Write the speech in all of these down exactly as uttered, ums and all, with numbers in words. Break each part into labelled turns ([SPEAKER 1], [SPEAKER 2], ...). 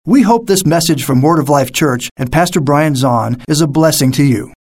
[SPEAKER 1] We hope this message from Word of Life Church and Pastor Brian Zahn is a blessing to you.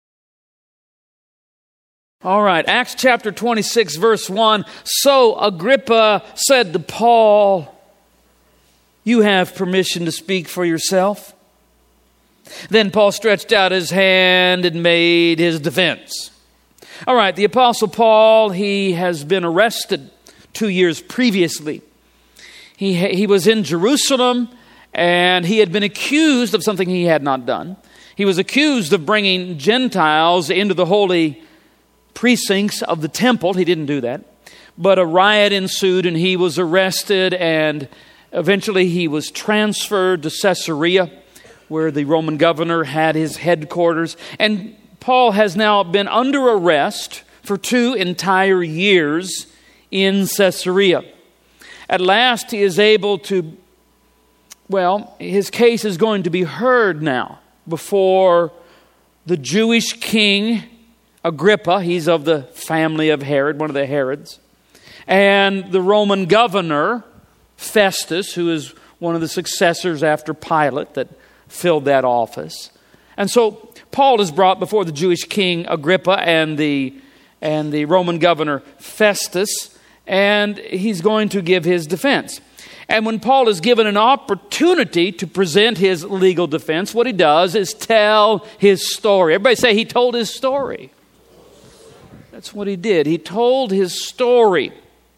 [SPEAKER 2] All right, Acts chapter twenty-six, verse one. So Agrippa said to Paul, "You have permission to speak for yourself." Then Paul stretched out his hand and made his defense. All right, the Apostle Paul, he has been arrested two years previously. He, he was in Jerusalem, and he had been accused of something he had not done. He was accused of bringing Gentiles into the holy precincts of the temple. He didn't do that. But a riot ensued, and he was arrested, and eventually he was transferred to Caesarea, where the Roman governor had his headquarters. And Paul has now been under arrest for two entire years in Caesarea. At last he is able to Well, his case is going to be heard now before the Jewish king Agrippa. He's of the family of Herod, one of the Herods. And the Roman governor Festus, who is one of the successors after Pilate that filled that office. And so Paul is brought before the Jewish king Agrippa and the, and the Roman governor Festus, and he's going to give his defense. And when Paul is given an opportunity to present his legal defense, what he does is tell his story. Everybody say he told his story. That's what he did. He told his story.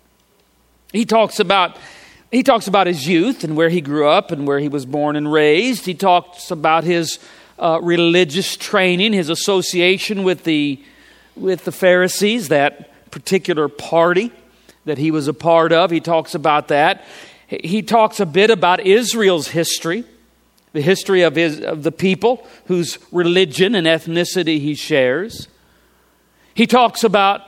[SPEAKER 2] He talks about he talks about his youth and where he grew up and where he was born and raised. He talks about his uh, religious training, his association with the with the Pharisees, that particular party that he was a part of. He talks about that. He talks a bit about Israel's history, the history of his of the people whose religion and ethnicity he shares. He talks about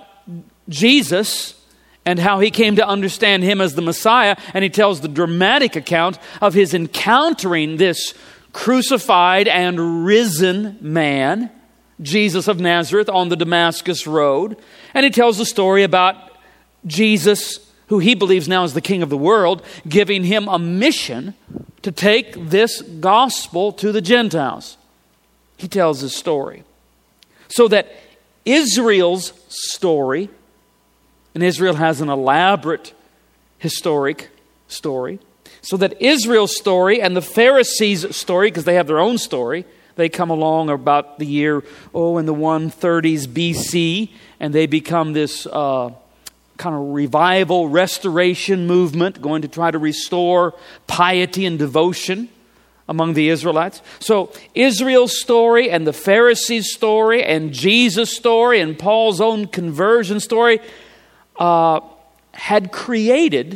[SPEAKER 2] Jesus and how he came to understand him as the Messiah, and he tells the dramatic account of his encountering this crucified and risen man, Jesus of Nazareth, on the Damascus Road. And he tells the story about Jesus, who he believes now is the king of the world, giving him a mission to take this gospel to the Gentiles. He tells his story. So that Israel's story, and Israel has an elaborate historic story, so that Israel's story and the Pharisees' story, because they have their own story, they come along about the year, oh, in the one thirties B C, and they become this Uh, kind of revival, restoration movement, going to try to restore piety and devotion among the Israelites. So Israel's story and the Pharisees' story and Jesus' story and Paul's own conversion story uh, had created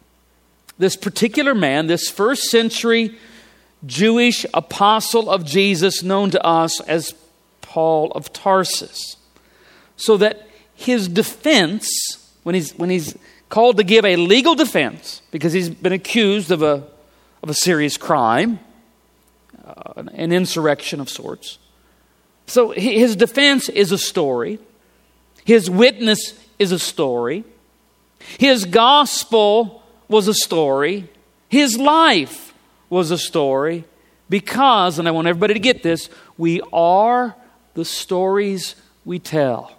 [SPEAKER 2] this particular man, this first century Jewish apostle of Jesus, known to us as Paul of Tarsus. So that his defense, When he's when he's called to give a legal defense because he's been accused of a of a serious crime, uh, an insurrection of sorts. So his defense is a story. His witness is a story. His gospel was a story. His life was a story. Because, and I want everybody to get this, we are the stories we tell.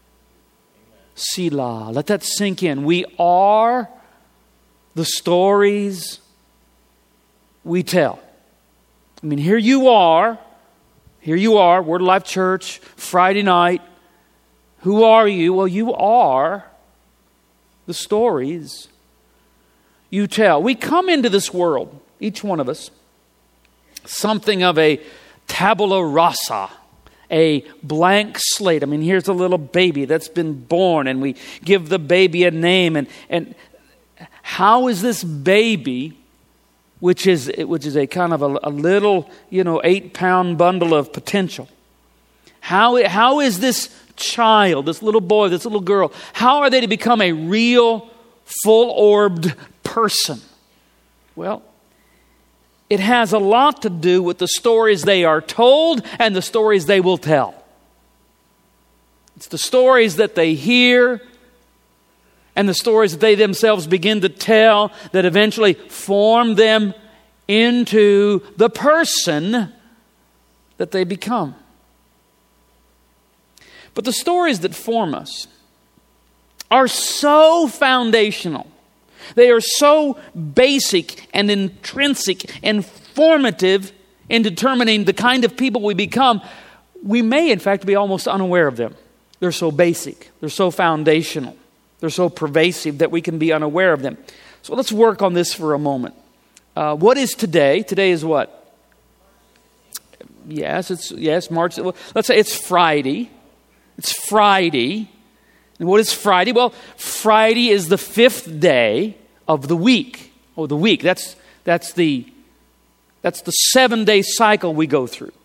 [SPEAKER 2] Selah. Let that sink in. We are the stories we tell. I mean, here you are. Here you are, Word of Life Church, Friday night. Who are you? Well, you are the stories you tell. We come into this world, each one of us, something of a tabula rasa, a blank slate. I mean, here's a little baby that's been born, and we give the baby a name. And and how is this baby, which is which is a kind of a, a little, you know, eight pound bundle of potential? How how is this child, this little boy, this little girl, how are they to become a real, full-orbed person? Well, it has a lot to do with the stories they are told and the stories they will tell. It's the stories that they hear and the stories that they themselves begin to tell that eventually form them into the person that they become. But the stories that form us are so foundational. They are so basic and intrinsic and formative in determining the kind of people we become. We may, in fact, be almost unaware of them. They're so basic. They're so foundational. They're so pervasive that we can be unaware of them. So let's work on this for a moment. Uh, what is today? Today is what? Yes, it's yes March. Let's say it's Friday. It's Friday. And what is Friday? Well, Friday is the fifth day of the week. Oh, the week. That's that's the that's the seven-day cycle we go through.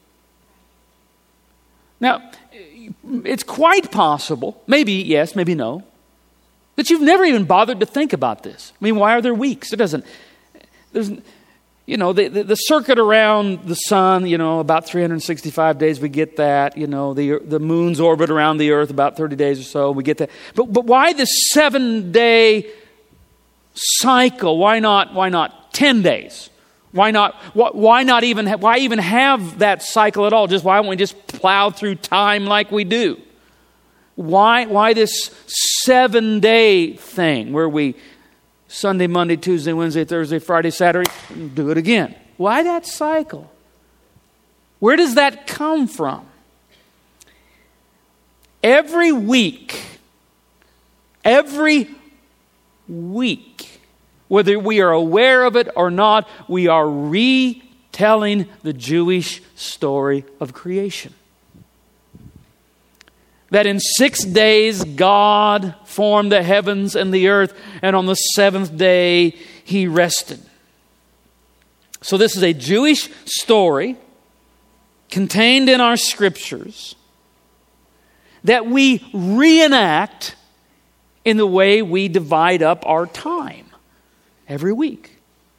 [SPEAKER 2] Now, it's quite possible, maybe yes, maybe no, that you've never even bothered to think about this. I mean, why are there weeks? It doesn't. There's, you know, the, the, the circuit around the sun, you know, about three hundred sixty-five days, we get that. You know, the the moon's orbit around the earth about thirty days or so, we get that. But but why this seven-day cycle? Why not? Why not ten days? Why not? Why not even? Have, why even have that cycle at all? Just why don't we just plow through time like we do? Why? Why this seven-day thing where we Sunday, Monday, Tuesday, Wednesday, Thursday, Friday, Saturday, do it again? Why that cycle? Where does that come from? Every week, every week, whether we are aware of it or not, we are retelling the Jewish story of creation. That in six days God formed the heavens and the earth, and on the seventh day He rested. So this is a Jewish story contained in our scriptures that we reenact in the way we divide up our time every week.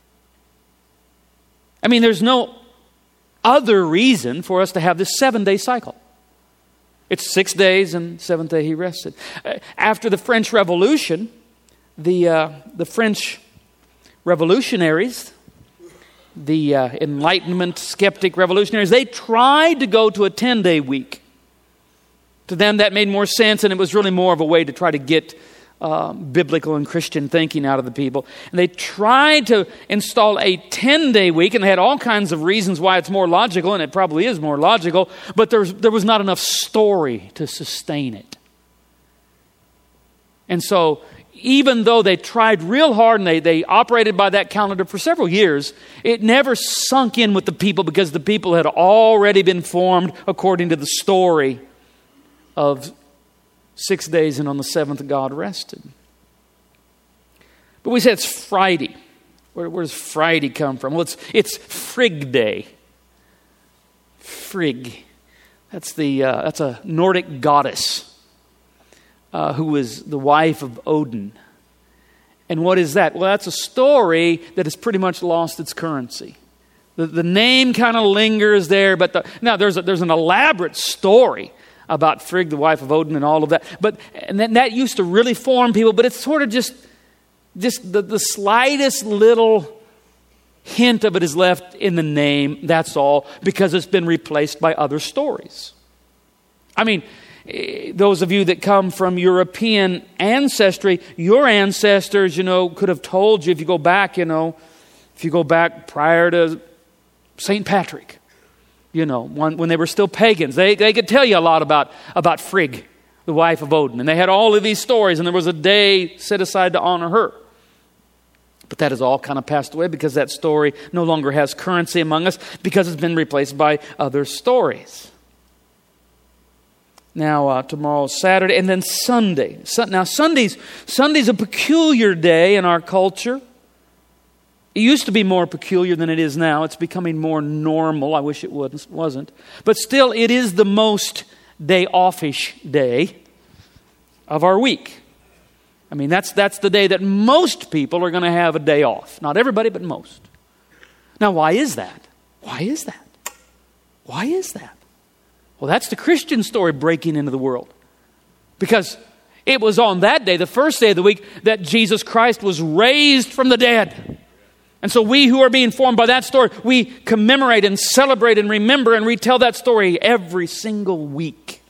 [SPEAKER 2] I mean, there's no other reason for us to have this seven-day cycle. It's six days and seventh day He rested. After the French Revolution, the uh, the French revolutionaries, the uh, Enlightenment skeptic revolutionaries, they tried to go to a ten-day week. To them that made more sense, and it was really more of a way to try to get uh, biblical and Christian thinking out of the people. And they tried to install a ten-day week, and they had all kinds of reasons why it's more logical, and it probably is more logical, but there was, there was not enough story to sustain it. And so, even though they tried real hard and they, they operated by that calendar for several years, it never sunk in with the people because the people had already been formed according to the story of six days, and on the seventh God rested. But we say it's Friday. Where, where does Friday come from? Well, it's, it's Frigg Day. Frigg. That's the uh, that's a Nordic goddess uh, who was the wife of Odin. And what is that? Well, that's a story that has pretty much lost its currency. The, the name kind of lingers there, but the, now there's a, there's an elaborate story about Frigg, the wife of Odin, and all of that. But and that, that used to really form people, but it's sort of just, just the, the slightest little hint of it is left in the name, that's all, because it's been replaced by other stories. I mean, those of you that come from European ancestry, your ancestors, you know, could have told you if you go back, you know, if you go back prior to Saint Patrick, you know, when, when they were still pagans, they, they could tell you a lot about, about Frigg, the wife of Odin. And they had all of these stories, and there was a day set aside to honor her. But that has all kind of passed away because that story no longer has currency among us because it's been replaced by other stories. Now, uh, tomorrow's Saturday, and then Sunday. Now, Sunday's, Sunday's a peculiar day in our culture. It used to be more peculiar than it is now. It's becoming more normal. I wish it wasn't. But still, it is the most day offish day of our week. I mean, that's that's the day that most people are going to have a day off. Not everybody, but most. Now, why is that? Why is that? Why is that? Well, that's the Christian story breaking into the world. Because it was on that day, the first day of the week, that Jesus Christ was raised from the dead. And so we who are being formed by that story, we commemorate and celebrate and remember and retell that story every single week.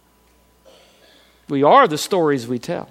[SPEAKER 2] We are the stories we tell.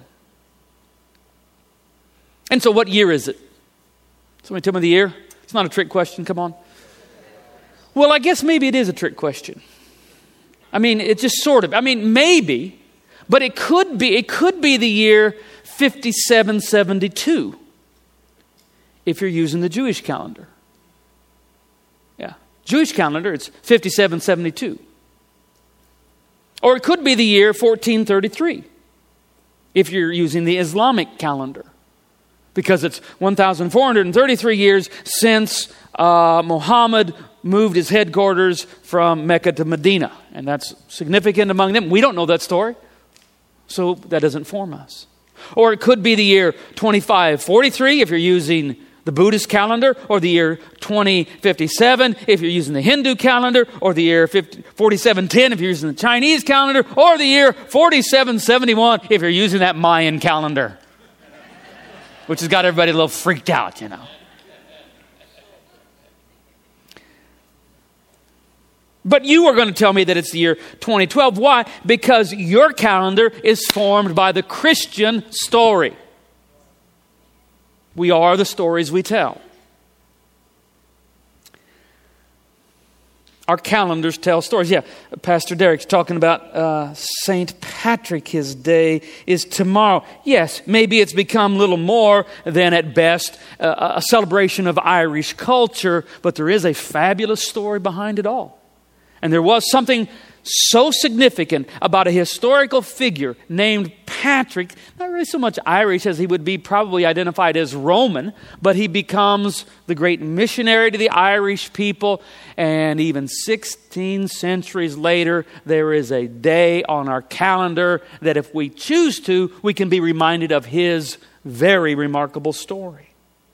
[SPEAKER 2] And so what year is it? Somebody tell me the year. It's not a trick question, come on. Well, I guess maybe it is a trick question. I mean, it just sort of, I mean, maybe, but it could be, it could be the year fifty-seven seventy-two. If you're using the Jewish calendar. Yeah. Jewish calendar, it's fifty-seven seventy-two. Or it could be the year fourteen thirty-three. If you're using the Islamic calendar. Because it's one thousand four hundred thirty-three years since uh, Muhammad moved his headquarters from Mecca to Medina. And that's significant among them. We don't know that story. So that doesn't form us. Or it could be the year twenty-five forty-three if you're using the Buddhist calendar, or the year twenty fifty-seven if you're using the Hindu calendar, or the year forty-seven ten if you're using the Chinese calendar, or the year forty-seven seventy-one if you're using that Mayan calendar, which has got everybody a little freaked out, you know. But you are going to tell me that it's the year twenty twelve. Why? Because your calendar is formed by the Christian story. We are the stories we tell. Our calendars tell stories. Yeah, Pastor Derek's talking about uh, Saint Patrick. His day is tomorrow. Yes, maybe it's become a little more than at best uh, a celebration of Irish culture, but there is a fabulous story behind it all. And there was something so significant about a historical figure named Patrick, not really so much Irish as he would be probably identified as Roman, but he becomes the great missionary to the Irish people. And even sixteen centuries later, there is a day on our calendar that if we choose to, we can be reminded of his very remarkable story.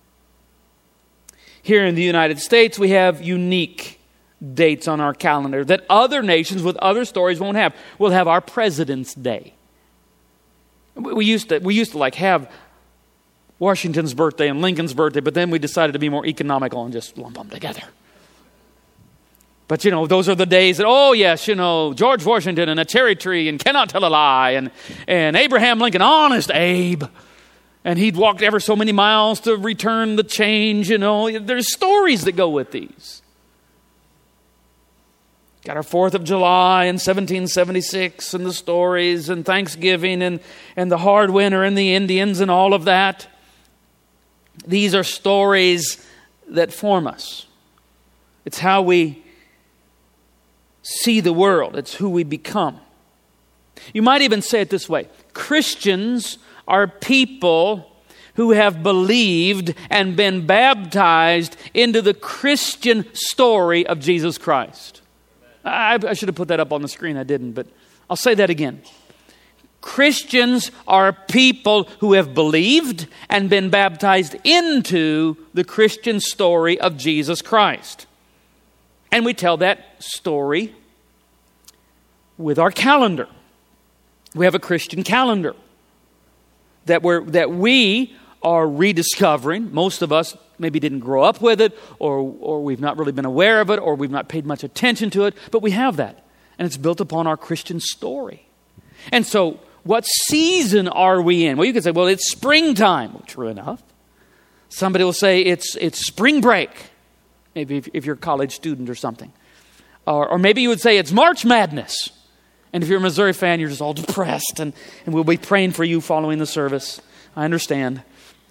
[SPEAKER 2] Here in the United States, we have unique dates on our calendar that other nations with other stories won't have. We'll have our President's Day. We used to we used to like have Washington's birthday and Lincoln's birthday, but then we decided to be more economical and just lump them together. But you know, those are the days that, oh yes, you know, George Washington and a cherry tree and cannot tell a lie, and and Abraham Lincoln, honest Abe. And he'd walked ever so many miles to return the change, you know. There's stories that go with these. Got our fourth of July in seventeen seventy-six and the stories and Thanksgiving and, and the hard winter and the Indians and all of that. These are stories that form us. It's how we see the world. It's who we become. You might even say it this way. Christians are people who have believed and been baptized into the Christian story of Jesus Christ. I, I should have put that up on the screen. I didn't, but I'll say that again. Christians are people who have believed and been baptized into the Christian story of Jesus Christ. And we tell that story with our calendar. We have a Christian calendar that we're, that we are rediscovering. Most of us maybe didn't grow up with it, or, or we've not really been aware of it, or we've not paid much attention to it, but we have that. And it's built upon our Christian story. And so, what season are we in? Well, you could say, well, it's springtime. Well, true enough. Somebody will say it's it's spring break. Maybe if, if you're a college student or something. Or, or maybe you would say it's March Madness. And if you're a Missouri fan, you're just all depressed, and, and we'll be praying for you following the service. I understand.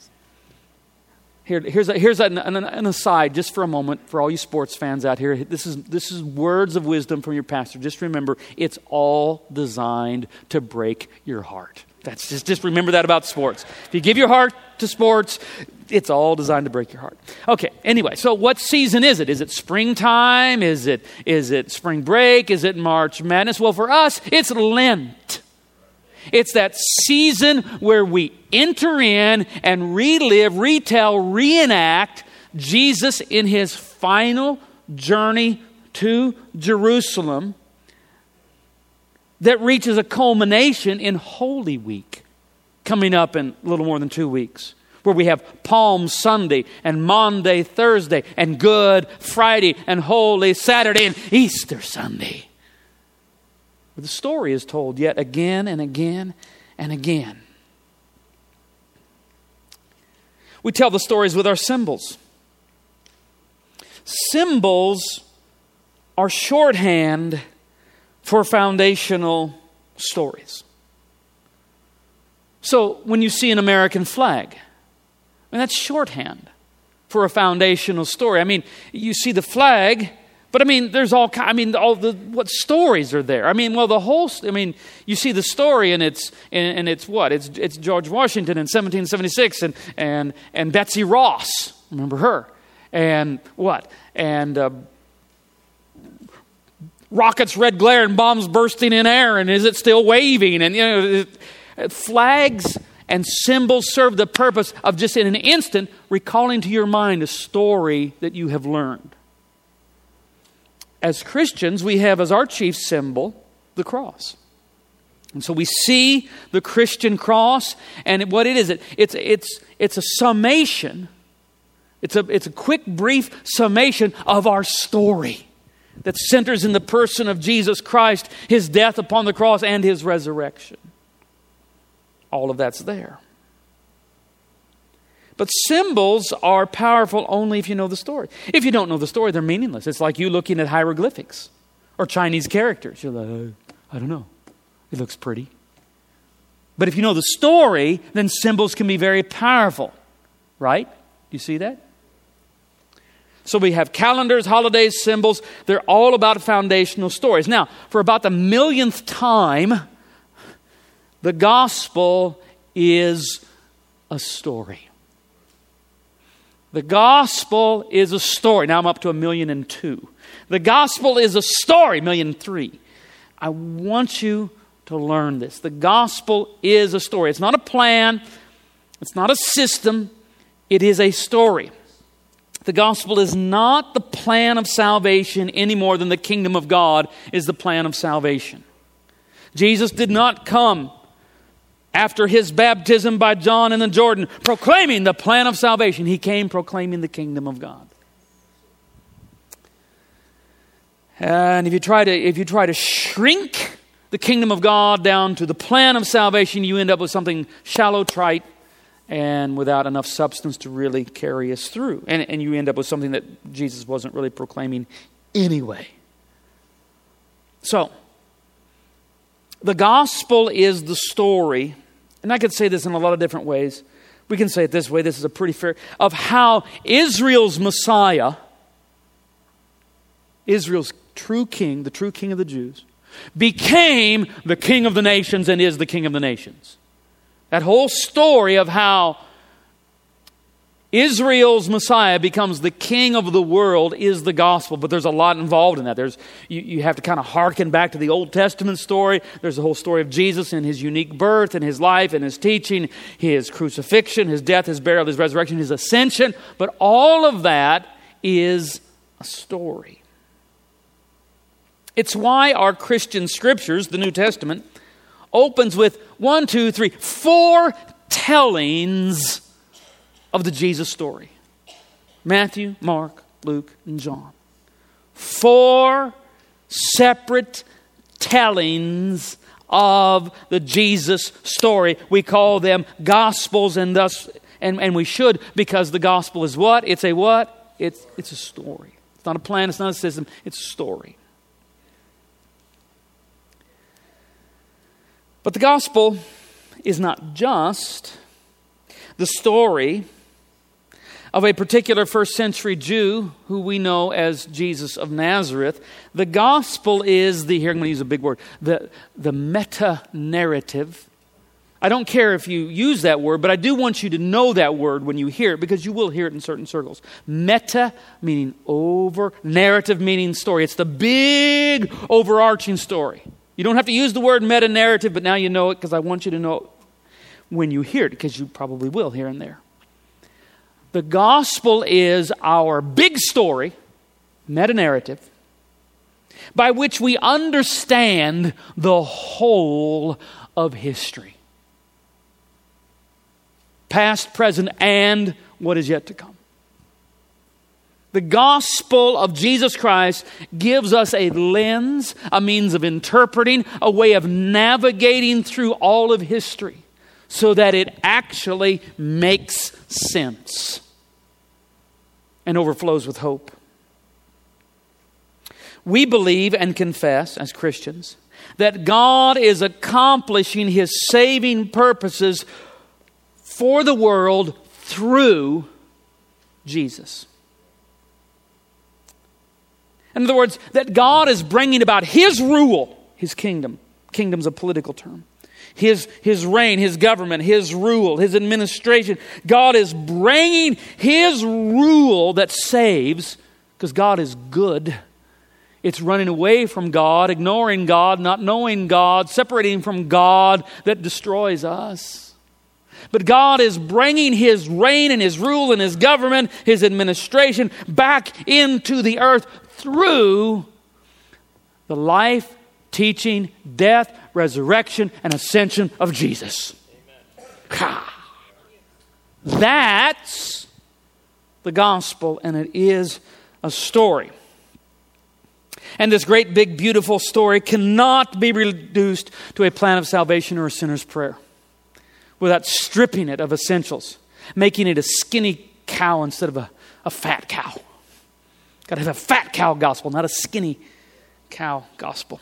[SPEAKER 2] Here, here's a, here's an, an, an aside just for a moment for all you sports fans out here. This is this is words of wisdom from your pastor. Just remember, it's all designed to break your heart. That's just just remember that about sports. If you give your heart to sports, it's all designed to break your heart. Okay. Anyway, so what season is it? Is it springtime? Is it is it spring break? Is it March Madness? Well, for us, it's Lent. It's that season where we enter in and relive, retell, reenact Jesus in his final journey to Jerusalem that reaches a culmination in Holy Week, coming up in a little more than two weeks. where we have Palm Sunday and Maundy Thursday and Good Friday and Holy Saturday and Easter Sunday. But the story is told yet again and again and again. We tell the stories with our symbols. Symbols are shorthand for foundational stories. So when you see an American flag, I mean, that's shorthand for a foundational story. I mean, you see the flag, but I mean, there's all I mean, all the what stories are there? I mean, well, the whole. I mean, you see the story, and it's and, and it's what? It's it's George Washington in seventeen seventy-six, and and and Betsy Ross. Remember her? And what? And uh, rockets, red glare, and bombs bursting in air, and is it still waving? And you know, it, flags and symbols serve the purpose of just in an instant recalling to your mind a story that you have learned. As Christians, we have as our chief symbol the cross. And so we see the Christian cross, and what it is, it, it's, it's, it's a summation. It's a, it's a quick, brief summation of our story that centers in the person of Jesus Christ, His death upon the cross, and His resurrection. All of that's there. But symbols are powerful only if you know the story. If you don't know the story, they're meaningless. It's like you looking at hieroglyphics or Chinese characters. You're like, I don't know. It looks pretty. But if you know the story, then symbols can be very powerful. Right? You see that? So we have calendars, holidays, symbols. They're all about foundational stories. Now, for about the millionth time, the gospel is a story. The gospel is a story. Now I'm up to a million and two. The gospel is a story, million and three. I want you to learn this. The gospel is a story. It's not a plan. It's not a system. It is a story. The gospel is not the plan of salvation any more than the kingdom of God is the plan of salvation. Jesus did not come after His baptism by John in the Jordan proclaiming the plan of salvation. He came proclaiming the kingdom of God. And if you try to, if you try to shrink the kingdom of God down to the plan of salvation, you end up with something shallow, trite, and without enough substance to really carry us through. And, and you end up with something that Jesus wasn't really proclaiming anyway. So, the gospel is the story, and I could say this in a lot of different ways. We can say it this way, this is a pretty fair, of how Israel's Messiah, Israel's true king, the true king of the Jews, became the king of the nations and is the king of the nations. That whole story of how Israel's Messiah becomes the king of the world is the gospel. But there's a lot involved in that. There's you, you have to kind of hearken back to the Old Testament story. There's the whole story of Jesus and His unique birth and His life and His teaching, His crucifixion, His death, His burial, His resurrection, His ascension. But all of that is a story. It's why our Christian scriptures, the New Testament, opens with one, two, three, four tellings of the Jesus story. Matthew, Mark, Luke, and John. Four separate tellings of the Jesus story. We call them gospels, and thus, and, and we should, because the gospel is what? It's a what? It's, it's a story. It's not a plan, it's not a system, it's a story. But the gospel is not just the story of a particular first century Jew who we know as Jesus of Nazareth. The gospel is the, here I'm going to use a big word, the, the meta-narrative. I don't care if you use that word, but I do want you to know that word when you hear it, because you will hear it in certain circles. Meta meaning over, narrative meaning story. It's the big overarching story. You don't have to use the word meta-narrative, but now you know it because I want you to know it when you hear it, because you probably will here and there. The gospel is our big story, meta-narrative, by which we understand the whole of history. past, present, and what is yet to come. The gospel of Jesus Christ gives us a lens, a means of interpreting, a way of navigating through all of history so that it actually makes sense and overflows with hope. We believe and confess as Christians that God is accomplishing His saving purposes for the world through Jesus. In other words, that God is bringing about His rule, His kingdom. Kingdom's a political term. His, his reign, His government, His rule, His administration. God is bringing His rule that saves, because God is good. It's running away from God, ignoring God, not knowing God, separating from God that destroys us. But God is bringing His reign and His rule and His government, His administration back into the earth through the life, teaching, death, resurrection, and ascension of Jesus. Amen. That's the gospel, and it is a story. And this great, big, beautiful story cannot be reduced to a plan of salvation or a sinner's prayer without stripping it of essentials, making it a skinny cow instead of a, a fat cow. Got to have a fat cow gospel, not a skinny cow gospel.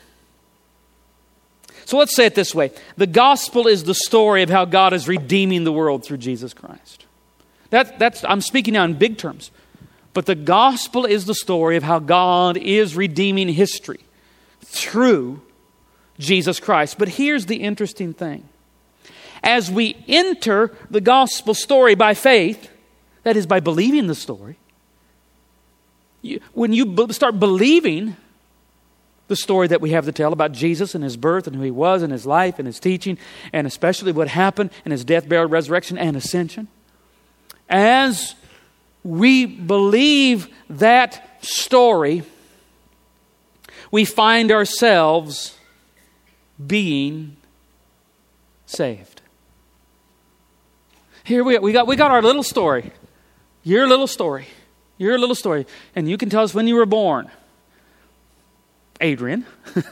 [SPEAKER 2] So let's say it this way. The gospel is the story of how God is redeeming the world through Jesus Christ. That, that's, I'm speaking now in big terms. But the gospel is the story of how God is redeeming history through Jesus Christ. But here's the interesting thing. As we enter the gospel story by faith, that is by believing the story, you, when you b- start believing the story that we have to tell about Jesus and His birth and who He was and His life and His teaching, and especially what happened in His death, burial, resurrection, and ascension, as we believe that story, we find ourselves being saved. Here we, we got we got our little story. Your little story. Your little story. And you can tell us when you were born. Adrian.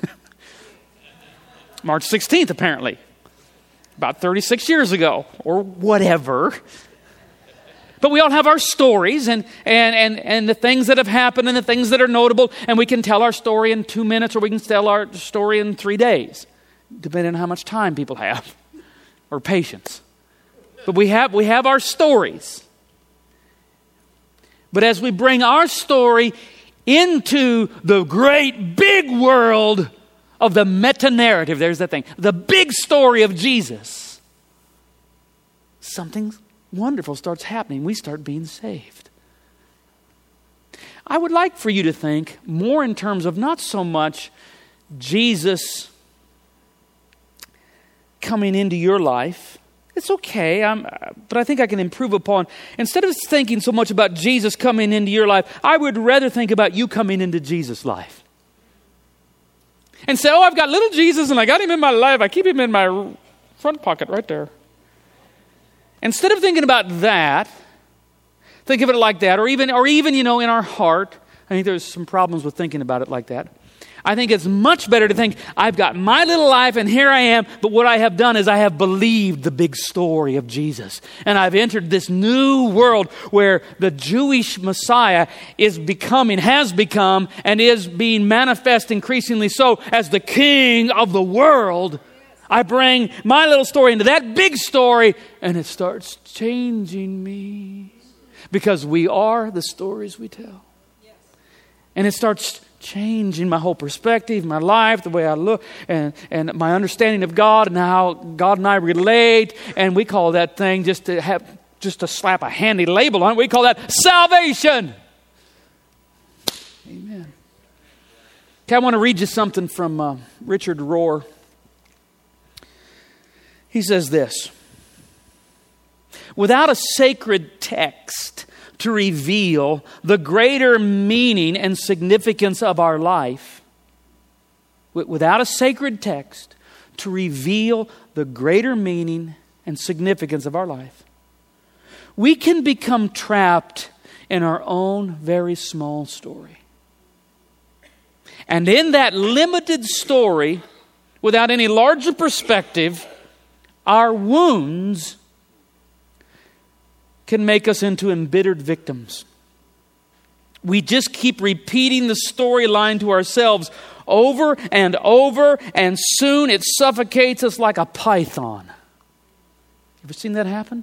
[SPEAKER 2] March sixteenth, apparently. About thirty-six years ago, or whatever. But we all have our stories and, and, and, and the things that have happened and the things that are notable. And we can tell our story in two minutes or we can tell our story in three days. Depending on how much time people have or patience. But we have, we have our stories. But as we bring our story into the great big world of the meta-narrative, there's that thing, the big story of Jesus, something wonderful starts happening. We start being saved. I would like for you to think more in terms of not so much Jesus coming into your life. It's okay, I'm, but I think I can improve upon. Instead of thinking so much about Jesus coming into your life, I would rather think about you coming into Jesus' life. And say, oh, I've got little Jesus and I got Him in my life. I keep Him in my front pocket right there. Instead of thinking about that, think of it like that, or even, or even, you know, in our heart. I think there's some problems with thinking about it like that. I think it's much better to think, I've got my little life and here I am, but what I have done is I have believed the big story of Jesus. And I've entered this new world where the Jewish Messiah is becoming, has become, and is being manifest increasingly so as the King of the world. I bring my little story into that big story, and it starts changing me. Because we are the stories we tell. Yes. And it starts changing my whole perspective, my life, the way I look, and, and my understanding of God, and how God and I relate. And we call that thing, just to have, just to slap a handy label on it, we call that salvation. Amen. Okay, I want to read you something from uh, Richard Rohr. He says this: without a sacred text to reveal the greater meaning and significance of our life, without a sacred text to reveal the greater meaning and significance of our life, we can become trapped in our own very small story. And in that limited story, without any larger perspective, our wounds can make us into embittered victims. We just keep repeating the storyline to ourselves over and over, and soon it suffocates us like a python. Ever seen that happen?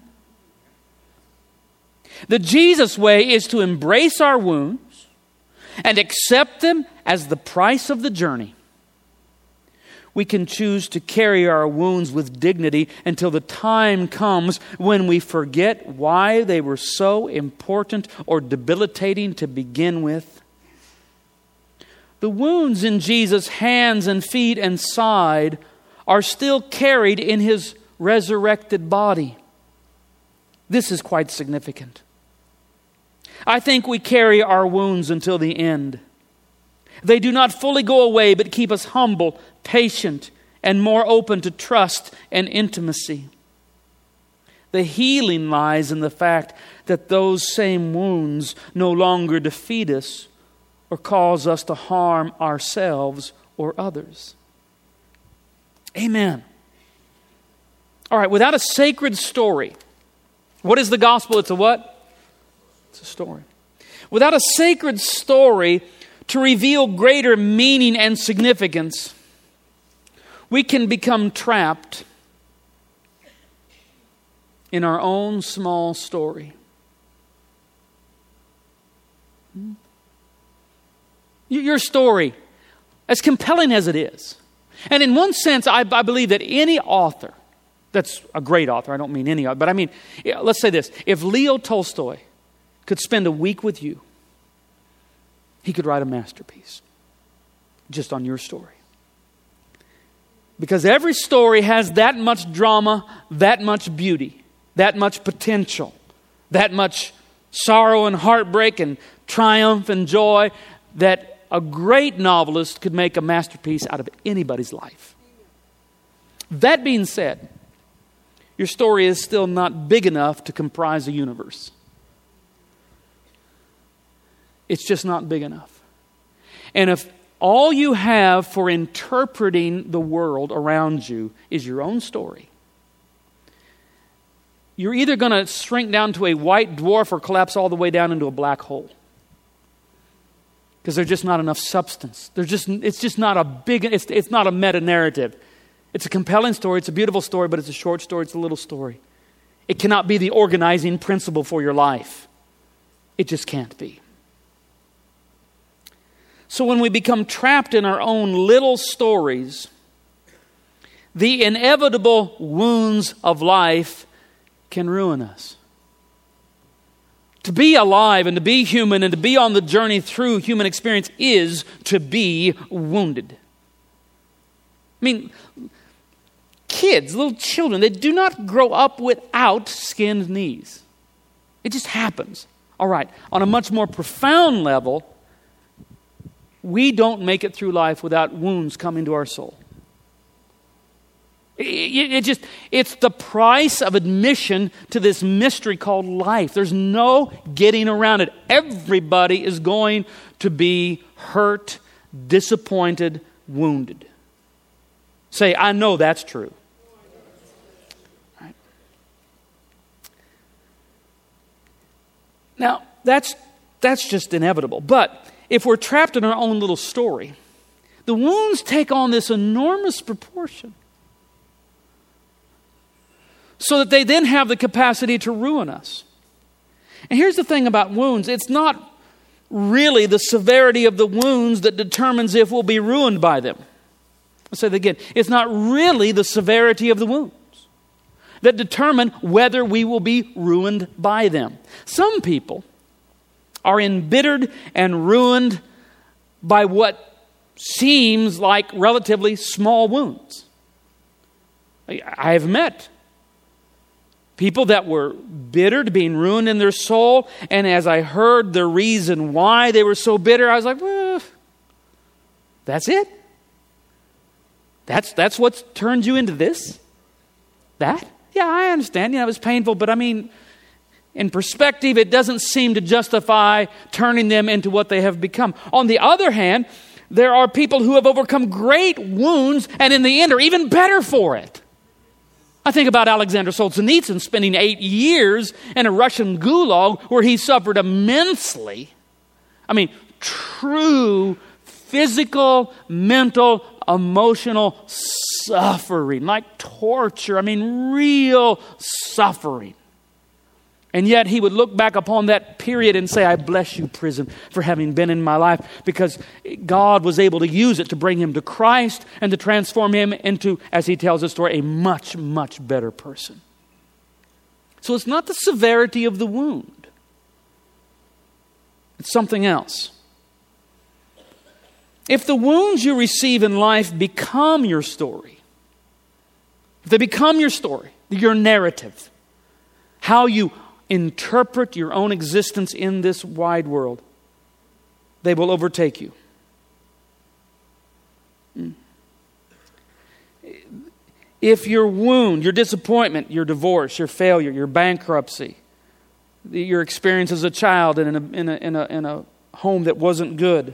[SPEAKER 2] The Jesus way is to embrace our wounds and accept them as the price of the journey. We can choose to carry our wounds with dignity until the time comes when we forget why they were so important or debilitating to begin with. The wounds in Jesus' hands and feet and side are still carried in His resurrected body. This is quite significant. I think we carry our wounds until the end. They do not fully go away, but keep us humble, patient, and more open to trust and intimacy. The healing lies in the fact that those same wounds no longer defeat us or cause us to harm ourselves or others. Amen. All right, without a sacred story, what is the gospel? It's a what? It's a story. Without a sacred story to reveal greater meaning and significance, we can become trapped in our own small story. Your story, as compelling as it is, and in one sense, I, I believe that any author, that's a great author, I don't mean any author, but I mean, let's say this, if Leo Tolstoy could spend a week with you, he could write a masterpiece just on your story. Because every story has that much drama, that much beauty, that much potential, that much sorrow and heartbreak and triumph and joy, that a great novelist could make a masterpiece out of anybody's life. That being said, your story is still not big enough to comprise a universe. It's just not big enough. And if all you have for interpreting the world around you is your own story, you're either going to shrink down to a white dwarf or collapse all the way down into a black hole. Because there's just not enough substance. There's just, it's just not a big, it's, it's not a meta-narrative. It's a compelling story, it's a beautiful story, but it's a short story, it's a little story. It cannot be the organizing principle for your life. It just can't be. So when we become trapped in our own little stories, the inevitable wounds of life can ruin us. To be alive and to be human and to be on the journey through human experience is to be wounded. I mean, kids, little children, they do not grow up without skinned knees. It just happens. All right, on a much more profound level, we don't make it through life without wounds coming to our soul. It, it, it just, it's the price of admission to this mystery called life. There's no getting around it. Everybody is going to be hurt, disappointed, wounded. Say, I know that's true. Right. Now, that's that's just inevitable. But if we're trapped in our own little story, the wounds take on this enormous proportion, so that they then have the capacity to ruin us. And here's the thing about wounds. It's not really the severity of the wounds that determines if we'll be ruined by them. I'll say that again. It's not really the severity of the wounds that determine whether we will be ruined by them. Some people are embittered and ruined by what seems like relatively small wounds. I have met people that were bittered, being ruined in their soul, and as I heard the reason why they were so bitter, I was like, well, that's it? That's that's what's turned you into this? That? Yeah, I understand. You know, it was painful, but I mean, in perspective, it doesn't seem to justify turning them into what they have become. On the other hand, there are people who have overcome great wounds and in the end are even better for it. I think about Alexander Solzhenitsyn spending eight years in a Russian gulag where he suffered immensely. I mean, true physical, mental, emotional suffering, like torture. I mean, real suffering. And yet he would look back upon that period and say, I bless you, prison, for having been in my life, because God was able to use it to bring him to Christ and to transform him into, as he tells the story, a much, much better person. So it's not the severity of the wound. It's something else. If the wounds you receive in life become your story, if they become your story, your narrative, how you interpret your own existence in this wide world, they will overtake you. If your wound, your disappointment, your divorce, your failure, your bankruptcy, your experience as a child in a, in a, in a, in a home that wasn't good,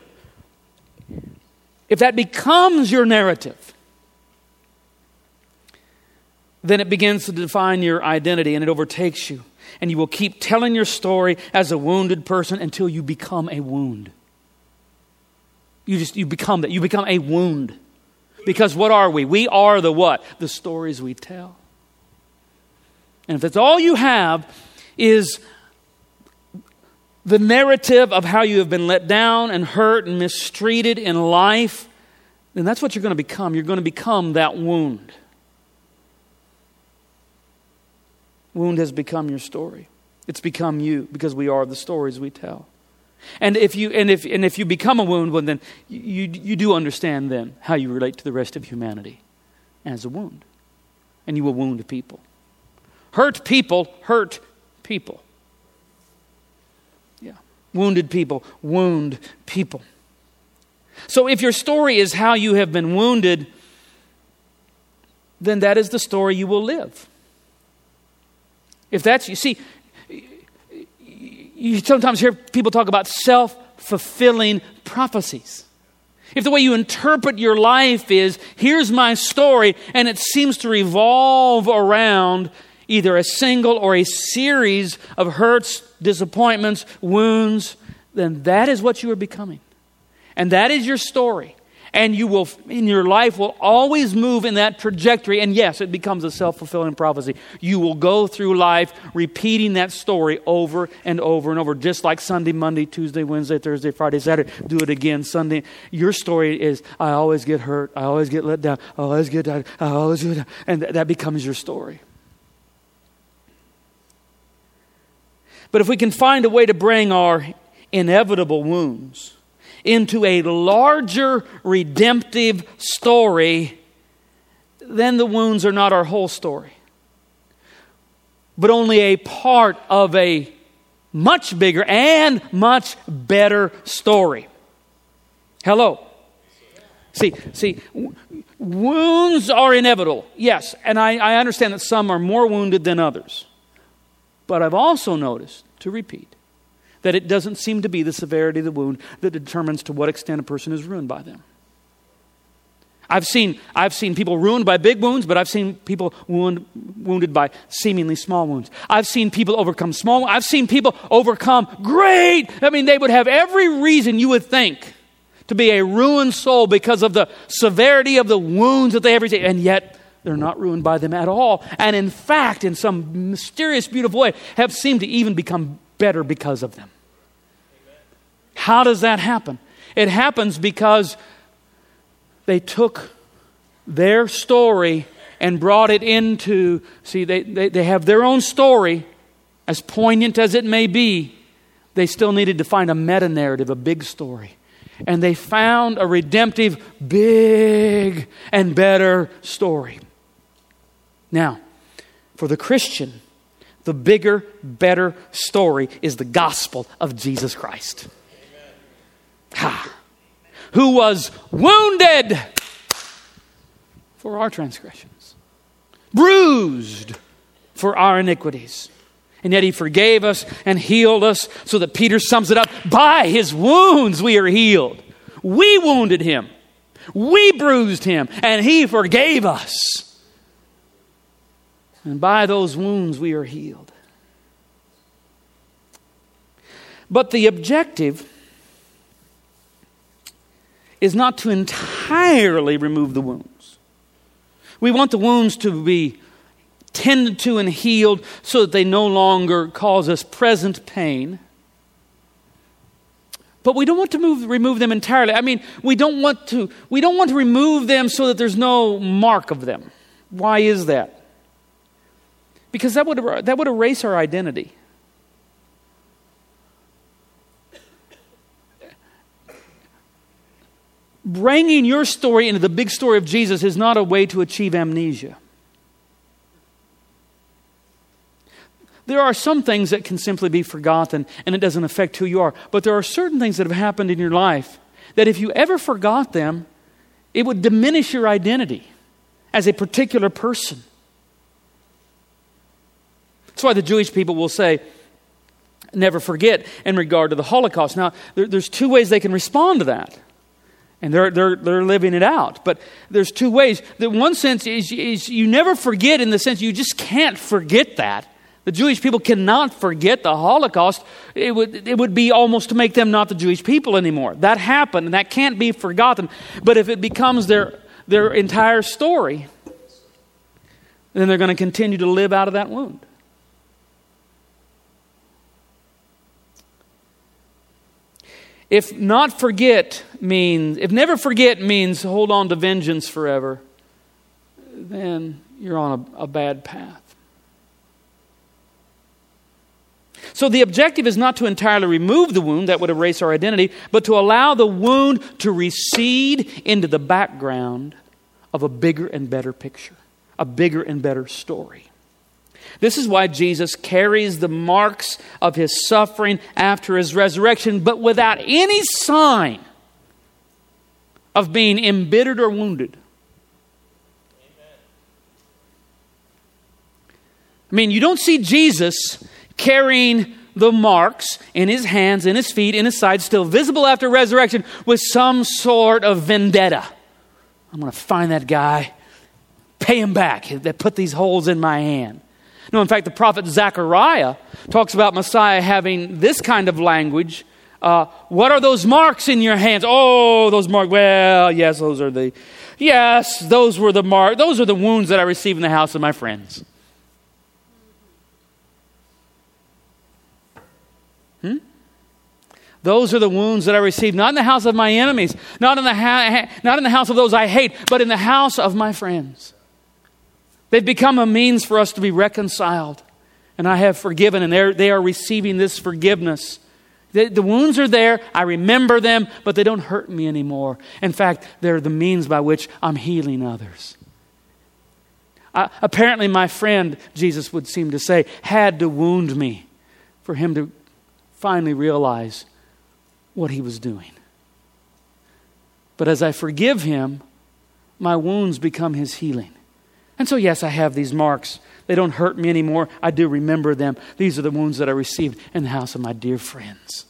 [SPEAKER 2] if that becomes your narrative, then it begins to define your identity and it overtakes you. And you will keep telling your story as a wounded person until you become a wound. You just, you become that. You become a wound. Because what are we? We are the what? The stories we tell. And if that's all you have is the narrative of how you have been let down and hurt and mistreated in life, then that's what you're going to become. You're going to become that wound. Wound has become your story. It's become you because we are the stories we tell. And if you and if and if you become a wound, well, then you you do understand then how you relate to the rest of humanity as a wound, and you will wound people. Hurt people hurt people. Yeah, wounded people wound people. So if your story is how you have been wounded, then that is the story you will live. If that's, you see, you sometimes hear people talk about self-fulfilling prophecies. If the way you interpret your life is, here's my story, and it seems to revolve around either a single or a series of hurts, disappointments, wounds, then that is what you are becoming. And that is your story. And you will, in your life, will always move in that trajectory. And yes, it becomes a self-fulfilling prophecy. You will go through life repeating that story over and over and over. Just like Sunday, Monday, Tuesday, Wednesday, Thursday, Friday, Saturday. Do it again Sunday. Your story is, I always get hurt. I always get let down. I always get down. I always get down. And that becomes your story. But if we can find a way to bring our inevitable wounds into a larger redemptive story, then the wounds are not our whole story, but only a part of a much bigger and much better story. Hello. See, see, w- wounds are inevitable. Yes, and I, I understand that some are more wounded than others. But I've also noticed, to repeat, that it doesn't seem to be the severity of the wound that determines to what extent a person is ruined by them. I've seen I've seen people ruined by big wounds, but I've seen people wound, wounded by seemingly small wounds. I've seen people overcome small. I've seen people overcome great. I mean, they would have every reason you would think to be a ruined soul because of the severity of the wounds that they have received, and yet they're not ruined by them at all. And in fact, in some mysterious, beautiful way, have seemed to even become better because of them. Amen. How does that happen? It happens because they took their story and brought it into, see, they, they, they have their own story, as poignant as it may be. They still needed to find a meta-narrative, a big story. And they found a redemptive, big and better story. Now, for the Christian, the bigger, better story is the gospel of Jesus Christ. Amen. Ha! Who was wounded for our transgressions, bruised for our iniquities. And yet he forgave us and healed us, so that Peter sums it up. By his wounds we are healed. We wounded him. We bruised him. And he forgave us. And by those wounds we are healed. But the objective is not to entirely remove the wounds. We want the wounds to be tended to and healed so that they no longer cause us present pain. But we don't want to move, remove them entirely. I mean, we don't want to we don't want to remove them so that there's no mark of them. Why is that? Because that would that would erase our identity. Bringing your story into the big story of Jesus is not a way to achieve amnesia. There are some things that can simply be forgotten and it doesn't affect who you are. But there are certain things that have happened in your life that if you ever forgot them, it would diminish your identity as a particular person. That's why the Jewish people will say, never forget in regard to the Holocaust. Now, there, there's two ways they can respond to that. And they're, they're, they're living it out. But there's two ways. The one sense is, is you never forget, in the sense you just can't forget that. The Jewish people cannot forget the Holocaust. It would, it would be almost to make them not the Jewish people anymore. That happened, and that can't be forgotten. But if it becomes their, their entire story, then they're going to continue to live out of that wound. If not forget means, if never forget means hold on to vengeance forever, then you're on a, a bad path. So the objective is not to entirely remove the wound, that would erase our identity, but to allow the wound to recede into the background of a bigger and better picture, a bigger and better story. This is why Jesus carries the marks of his suffering after his resurrection, but without any sign of being embittered or wounded. Amen. I mean, you don't see Jesus carrying the marks in his hands, in his feet, in his side, still visible after resurrection, with some sort of vendetta. I'm going to find that guy, pay him back, that put these holes in my hand. No, in fact, the prophet Zechariah talks about Messiah having this kind of language. Uh, what are those marks in your hands? Oh, those marks. Well, yes, those are the, yes, those were the marks. Those are the wounds that I received in the house of my friends. Hmm? Those are the wounds that I received, not in the house of my enemies, not in the ha- not in the house of those I hate, but in the house of my friends. They've become a means for us to be reconciled. And I have forgiven, and they are receiving this forgiveness. The, the wounds are there. I remember them, but they don't hurt me anymore. In fact, they're the means by which I'm healing others. Uh, apparently, my friend, Jesus would seem to say, had to wound me for him to finally realize what he was doing. But as I forgive him, my wounds become his healing. And so, yes, I have these marks. They don't hurt me anymore. I do remember them. These are the wounds that I received in the house of my dear friends.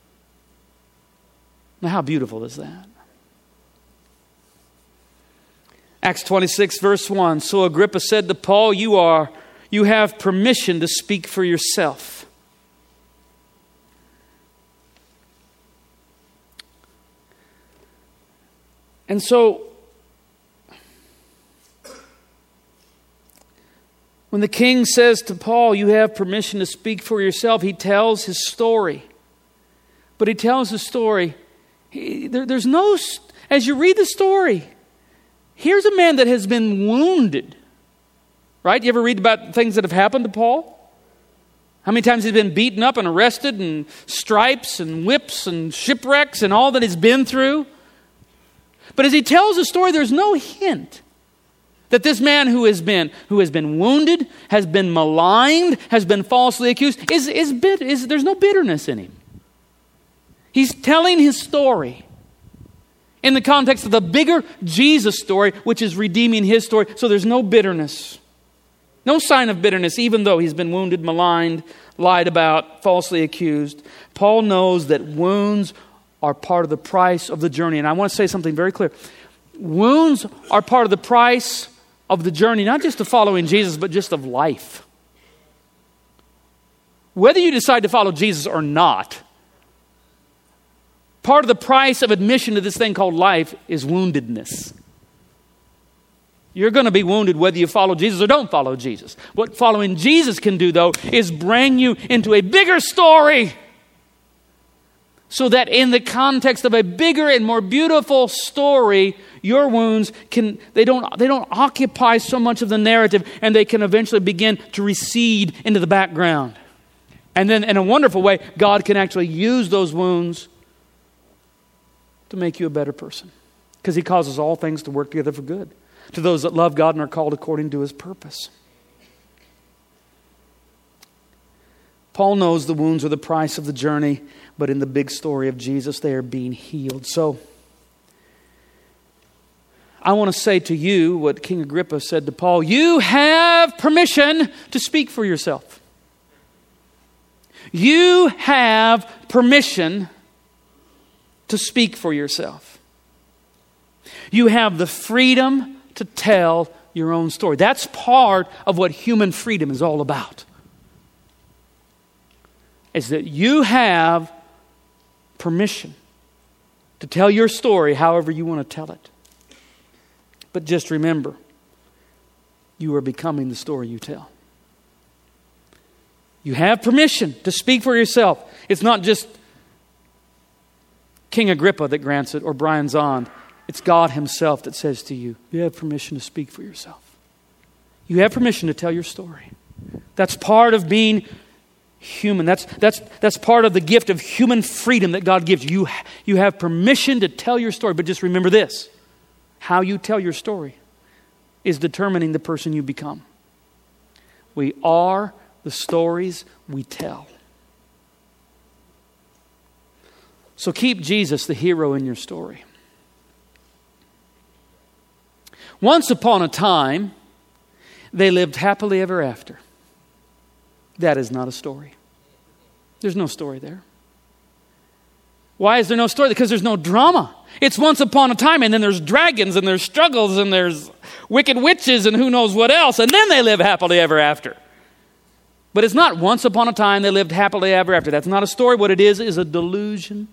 [SPEAKER 2] Now, how beautiful is that? Acts twenty-six, verse one. So Agrippa said to Paul, you are, you have permission to speak for yourself. And so, when the king says to Paul, you have permission to speak for yourself, he tells his story. But he tells the story, he, there, there's no, as you read the story, here's a man that has been wounded. Right? You ever read about things that have happened to Paul? How many times he's been beaten up and arrested and stripes and whips and shipwrecks and all that he's been through? But as he tells the story, there's no hint that this man who has been who has been wounded, has been maligned, has been falsely accused, is is bit is there's no bitterness in him. He's telling his story in the context of the bigger Jesus story, which is redeeming his story. So there's no bitterness. No sign of bitterness, even though he's been wounded, maligned, lied about, falsely accused. Paul knows that wounds are part of the price of the journey. And I want to say something very clear. Wounds are part of the price of the journey, not just of following Jesus, but just of life. Whether you decide to follow Jesus or not, part of the price of admission to this thing called life is woundedness. You're going to be wounded whether you follow Jesus or don't follow Jesus. What following Jesus can do, though, is bring you into a bigger story. So that in the context of a bigger and more beautiful story, your wounds can, they don't, they don't occupy so much of the narrative, and they can eventually begin to recede into the background. And then in a wonderful way, God can actually use those wounds to make you a better person. Because he causes all things to work together for good to those that love God and are called according to his purpose. Paul knows the wounds are the price of the journey, but in the big story of Jesus, they are being healed. So, I want to say to you what King Agrippa said to Paul: you have permission to speak for yourself. You have permission to speak for yourself. You have the freedom to tell your own story. That's part of what human freedom is all about. Is that you have permission to tell your story however you want to tell it. But just remember, you are becoming the story you tell. You have permission to speak for yourself. It's not just King Agrippa that grants it or Brian Zahnd. It's God himself that says to you, you have permission to speak for yourself. You have permission to tell your story. That's part of being human. That's, that's, that's part of the gift of human freedom that God gives you. You have permission to tell your story. But just remember this: how you tell your story is determining the person you become. We are the stories we tell. So keep Jesus the hero in your story. Once upon a time, they lived happily ever after. That is not a story. There's no story there. Why is there no story? Because there's no drama. It's once upon a time, and then there's dragons, and there's struggles, and there's wicked witches, and who knows what else, and then they live happily ever after. But it's not once upon a time they lived happily ever after. That's not a story. What it is is a delusion.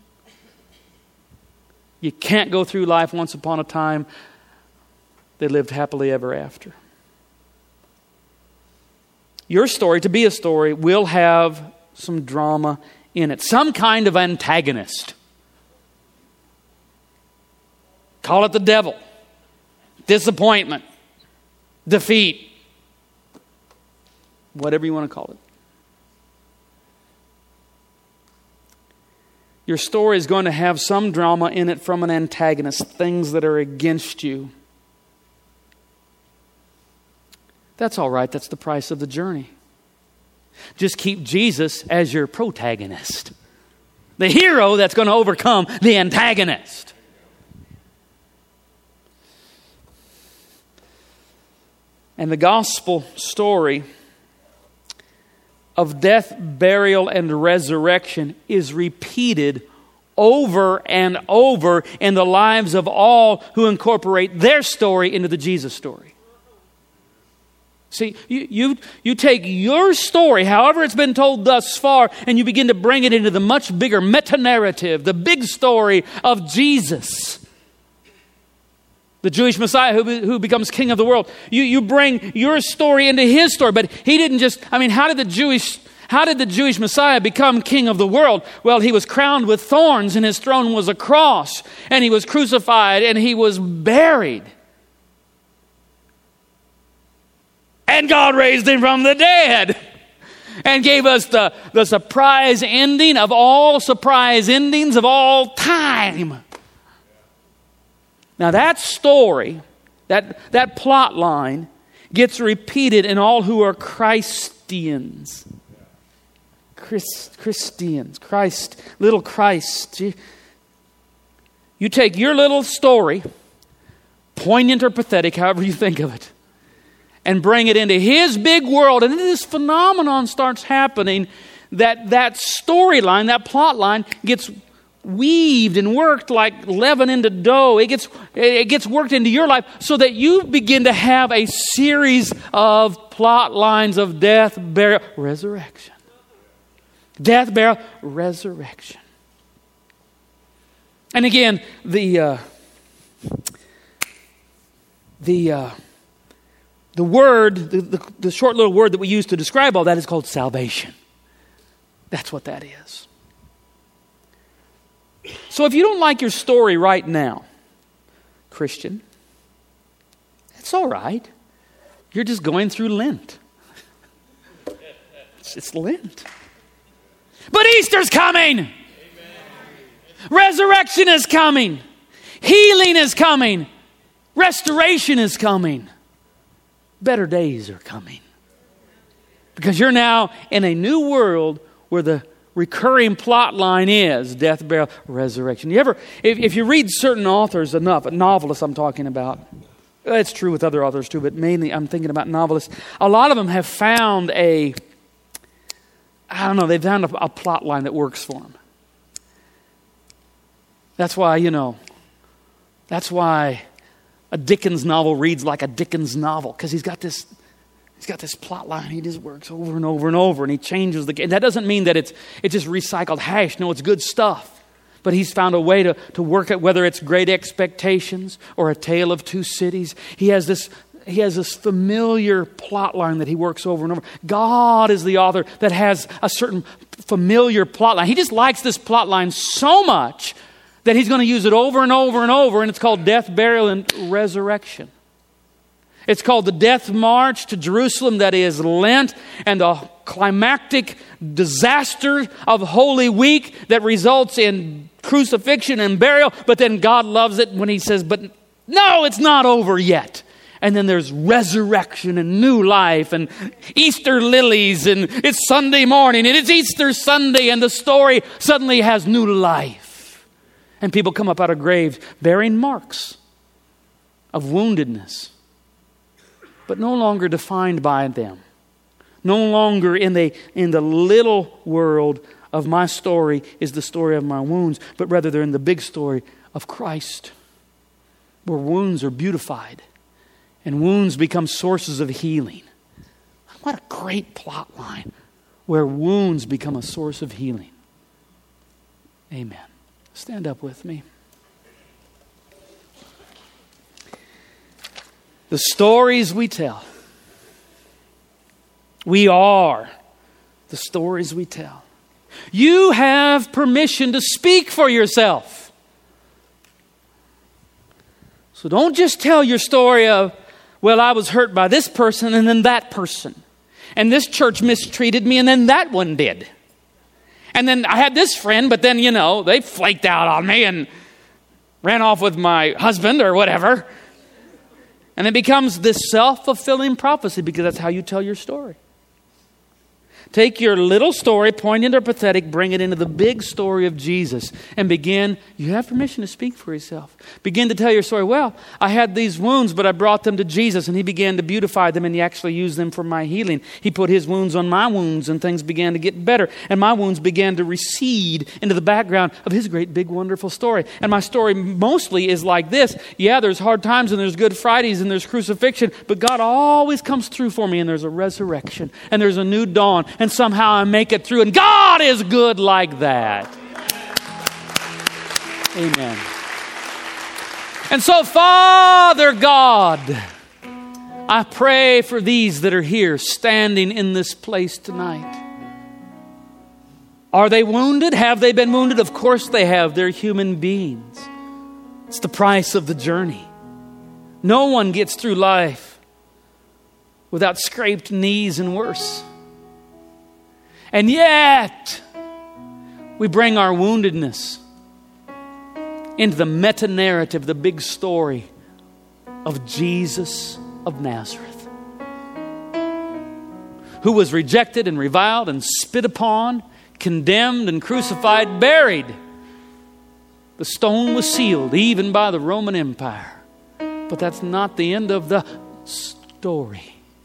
[SPEAKER 2] You can't go through life once upon a time they lived happily ever after. Your story, to be a story, will have some drama in it. Some kind of antagonist. Call it the devil. Disappointment. Defeat. Whatever you want to call it. Your story is going to have some drama in it from an antagonist. Things that are against you. That's all right. That's the price of the journey. Just keep Jesus as your protagonist. The hero that's going to overcome the antagonist. And the gospel story of death, burial, and resurrection is repeated over and over in the lives of all who incorporate their story into the Jesus story. See, you, you, you take your story, however it's been told thus far, and you begin to bring it into the much bigger meta-narrative, the big story of Jesus. The Jewish Messiah who, who becomes king of the world. You, you bring your story into his story, but he didn't just, I mean, how did the Jewish, how did the Jewish Messiah become king of the world? Well, he was crowned with thorns and his throne was a cross, and he was crucified and he was buried. And God raised him from the dead and gave us the, the surprise ending of all surprise endings of all time. Now that story, that, that plot line gets repeated in all who are Christians. Christ, Christians, Christ, little Christ. You take your little story, poignant or pathetic, however you think of it, and bring it into His big world. And then this phenomenon starts happening that that storyline, that plot line gets weaved and worked like leaven into dough. It gets, it gets worked into your life so that you begin to have a series of plot lines of death, burial, resurrection. Death, burial, resurrection. And again, the uh, the uh, the word, the, the, the short little word that we use to describe all that is called salvation. That's what that is. So if you don't like your story right now, Christian, it's all right. You're just going through Lent. It's, it's Lent. But Easter's coming. Amen. Resurrection is coming. Healing is coming. Restoration is coming. Better days are coming. Because you're now in a new world where the recurring plot line is death, burial, resurrection. You ever, if, if you read certain authors enough, novelists I'm talking about, it's true with other authors too, but mainly I'm thinking about novelists. A lot of them have found a, I don't know, they've found a, a plot line that works for them. That's why, you know, that's why a Dickens novel reads like a Dickens novel, because he's got this He's got this plot line. He just works over and over and over, and he changes the... And that doesn't mean that it's it's just recycled hash. No, it's good stuff. But he's found a way to, to work it, whether it's Great Expectations or A Tale of Two Cities. He has this he has this familiar plot line that he works over and over. God is the author that has a certain familiar plot line. He just likes this plot line so much that he's going to use it over and over and over, and it's called death, burial, and resurrection. It's called the death march to Jerusalem, that is Lent, and the climactic disaster of Holy Week that results in crucifixion and burial. But then God loves it when He says, but no, it's not over yet. And then there's resurrection and new life and Easter lilies, and it's Sunday morning and it's Easter Sunday, and the story suddenly has new life. And people come up out of graves bearing marks of woundedness, but no longer defined by them. No longer in the, in the little world of my story is the story of my wounds, but rather they're in the big story of Christ, where wounds are beautified and wounds become sources of healing. What a great plot line, where wounds become a source of healing. Amen. Stand up with me. The stories we tell. We are the stories we tell. You have permission to speak for yourself. So don't just tell your story of, well, I was hurt by this person and then that person. And this church mistreated me and then that one did. And then I had this friend, but then, you know, they flaked out on me and ran off with my husband or whatever. And it becomes this self-fulfilling prophecy, because that's how you tell your story. Take your little story, poignant or pathetic, bring it into the big story of Jesus, and begin, you have permission to speak for yourself. Begin to tell your story. Well, I had these wounds, but I brought them to Jesus, and He began to beautify them, and He actually used them for my healing. He put His wounds on my wounds, and things began to get better, and my wounds began to recede into the background of His great, big, wonderful story. And my story mostly is like this. Yeah, there's hard times, and there's Good Fridays, and there's crucifixion, but God always comes through for me, and there's a resurrection, and there's a new dawn, and somehow I make it through, and God is good like that. Amen. And so, Father God, I pray for these that are here standing in this place tonight. Are they wounded? Have they been wounded? Of course they have. They're human beings. It's the price of the journey. No one gets through life without scraped knees and worse. And yet, we bring our woundedness into the meta-narrative, the big story of Jesus of Nazareth, who was rejected and reviled and spit upon, condemned and crucified, buried. The stone was sealed even by the Roman Empire. But that's not the end of the story.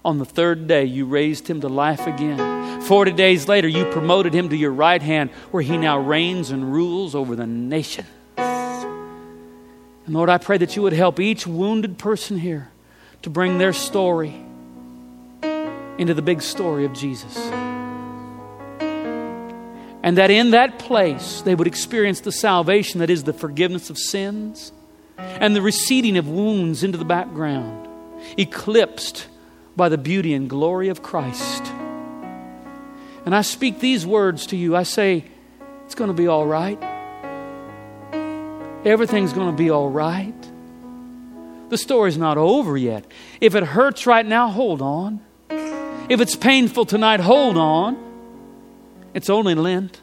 [SPEAKER 2] On the third day, you raised him to life again. Forty days later, you promoted him to your right hand, where he now reigns and rules over the nations. And Lord, I pray that you would help each wounded person here to bring their story into the big story of Jesus. And that in that place, they would experience the salvation that is the forgiveness of sins and the receding of wounds into the background, eclipsed by the beauty and glory of Christ. And I speak these words to you. I say, it's going to be all right. Everything's going to be all right. The story's not over yet. If it hurts right now, hold on. If it's painful tonight, hold on. It's only Lent.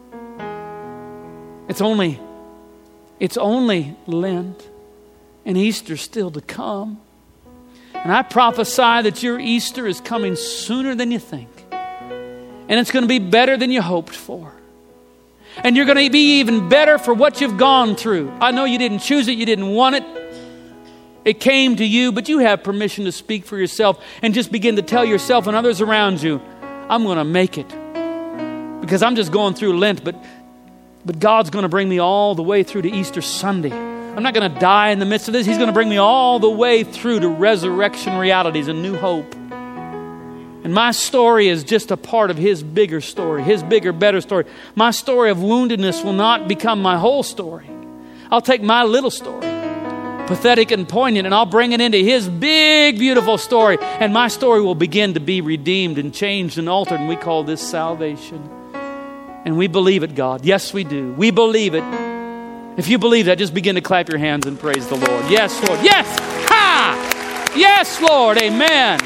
[SPEAKER 2] It's only, it's only Lent. And Easter's still to come. And I prophesy that your Easter is coming sooner than you think. And it's going to be better than you hoped for. And you're going to be even better for what you've gone through. I know you didn't choose it. You didn't want it. It came to you, but you have permission to speak for yourself and just begin to tell yourself and others around you, I'm going to make it. Because I'm just going through Lent, but, but God's going to bring me all the way through to Easter Sunday. I'm not going to die in the midst of this. He's going to bring me all the way through to resurrection realities and new hope. And my story is just a part of His bigger story, His bigger, better story. My story of woundedness will not become my whole story. I'll take my little story, pathetic and poignant, and I'll bring it into His big, beautiful story. And my story will begin to be redeemed and changed and altered. And we call this salvation. And we believe it, God. Yes, we do. We believe it. If you believe that, just begin to clap your hands and praise the Lord. Yes, Lord. Yes. Ha! Yes, Lord. Amen.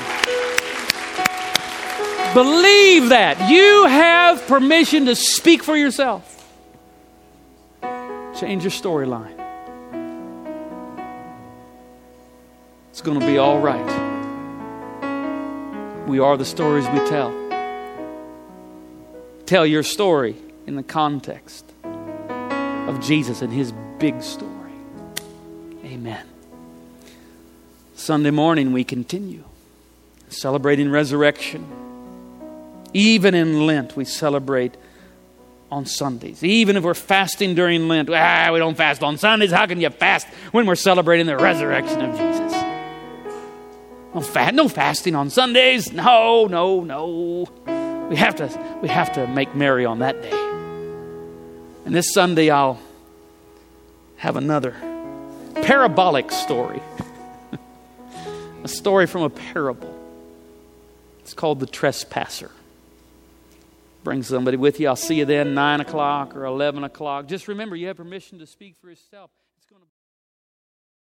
[SPEAKER 2] Believe that. You have permission to speak for yourself. Change your storyline. It's going to be all right. We are the stories we tell. Tell your story in the context of Jesus and His big story. Amen. Sunday morning we continue celebrating resurrection. Even in Lent, we celebrate on Sundays. Even if we're fasting during Lent, ah, we don't fast on Sundays. How can you fast when we're celebrating the resurrection of Jesus? No, fa- no fasting on Sundays. No, no, no. We have to, we have to make merry on that day. And this Sunday, I'll have another parabolic story. A story from a parable. It's called The Trespasser. Bring somebody with you. I'll see you then, nine o'clock or eleven o'clock. Just remember, you have permission to speak for yourself.